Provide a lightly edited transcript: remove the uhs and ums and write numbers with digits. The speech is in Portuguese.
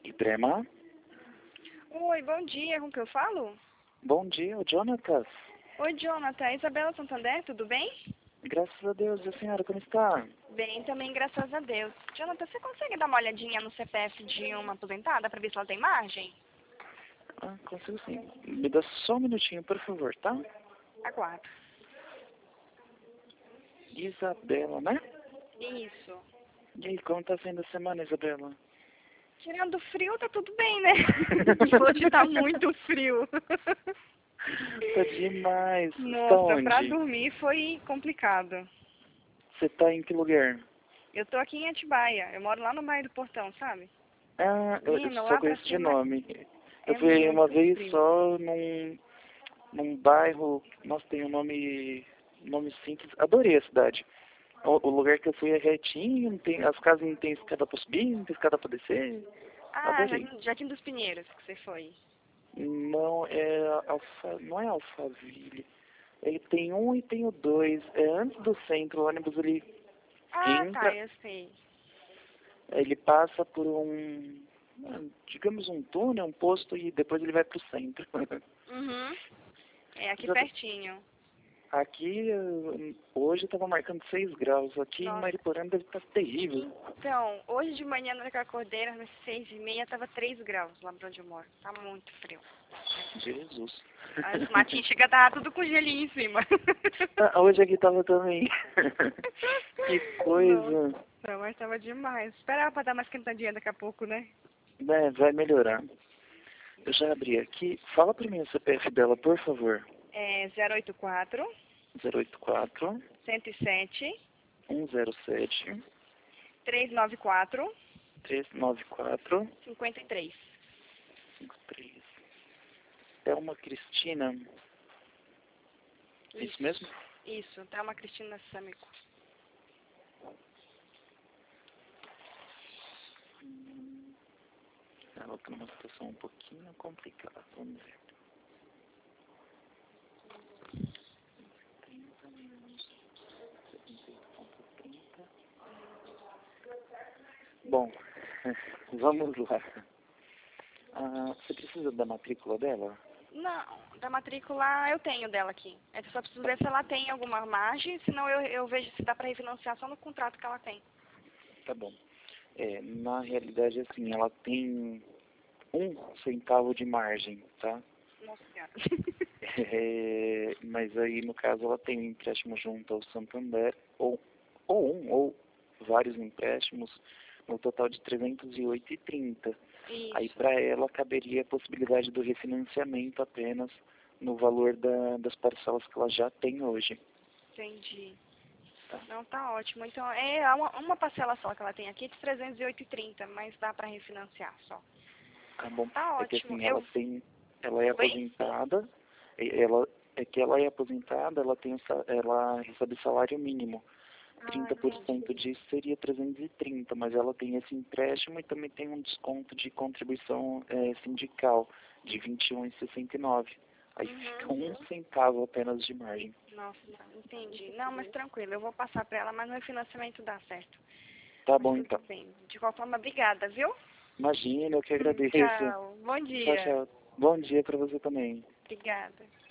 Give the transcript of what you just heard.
Iprema? Oi, bom dia, com que eu falo? Bom dia, o Jonatas. Oi, Jonathan, Isabela Santander, tudo bem? Graças a Deus, e a senhora, como está? Bem, também, graças a Deus. Jonathan, você consegue dar uma olhadinha no CPF de uma aposentada para ver se ela tem margem? Ah, consigo sim. Me dá só um minutinho, por favor, tá? Aguardo. Isabela, né? Isso. E aí, como tá sendo a semana, Isabela? Tirando o frio, tá tudo bem, né? Hoje tá muito frio. Tá demais. Você tá Nossa, pra onde? dormir foi complicado. Você tá em que lugar? Eu tô aqui em Atibaia, eu moro lá no bairro do Portão, sabe? Ah, eu Menino, só lá pra conheço de cima nome. Eu é fui uma muito vez frio. só num bairro, nossa, tem um nome simples. Adorei a cidade. O lugar que eu fui é retinho, não tem, as casas não tem escada pra subir, não tem escada pra descer. Ah, Adorei. Jardim dos Pinheiros que você foi. Não é não é Alphaville. Ele tem um e tem o dois. É antes do centro, o ônibus ele Ah, tá, entra, eu sei. ele passa por digamos um túnel, um posto e depois ele vai pro centro. Uhum. É aqui pertinho. Aqui hoje estava marcando 6 graus. Aqui em Nossa. Mariporã deve estar terrível. Então, hoje de manhã, na hora que eu acordei, às 6h30, tava 3 graus lá pra onde eu moro. Tá muito frio. Jesus. As matinhas chegam a dar tudo com gelinho em cima. Ah, hoje aqui tava também. Que coisa. Nossa, mas tava demais. Esperava pra dar mais quentadinha daqui a pouco, né? É, vai melhorar. Eu já abri aqui. Fala pra mim o CPF dela, por favor. É 084 084 107 107 394 394 53. 53. É uma Cristina. É isso mesmo? Isso, tá uma Cristina Sâmico. Ela tá numa situação um pouquinho complicada. Vamos ver. 30 menos 78,30. Bom, vamos lá. Ah, você precisa da matrícula dela? Não, da matrícula eu tenho dela aqui. Eu só preciso ver se ela tem alguma margem, senão eu vejo se dá pra refinanciar só no contrato que ela tem. Tá bom. Na realidade, assim, ela tem 1 centavo de margem, tá? Nossa senhora. Mas aí, no caso, ela tem um empréstimo junto ao Santander, ou vários empréstimos, no total de 308,30. Aí, Isso, para ela, caberia a possibilidade do refinanciamento apenas no valor das parcelas que ela já tem hoje. entendi. Tá, Não, tá ótimo. Então, é uma parcela só que ela tem aqui de 308,30, mas dá pra refinanciar só. tá bom? Tá É que ótimo. assim, ela é Oi? aposentada, é que ela é aposentada, ela recebe salário mínimo. Ah, Trinta por entendi. cento disso seria 330, mas ela tem esse empréstimo e também tem um desconto de contribuição sindical de 21,69. Aí fica Uhum. 1 centavo apenas de margem. Nossa, entendi. Não, mas tranquilo, eu vou passar pra ela, mas no refinanciamento dá certo. Tá Mas bom tudo então. bem. De qualquer forma, obrigada, viu? Imagina, eu que agradeço. Tchau. Bom Tchau, dia. tchau. Bom dia para você também. Obrigada.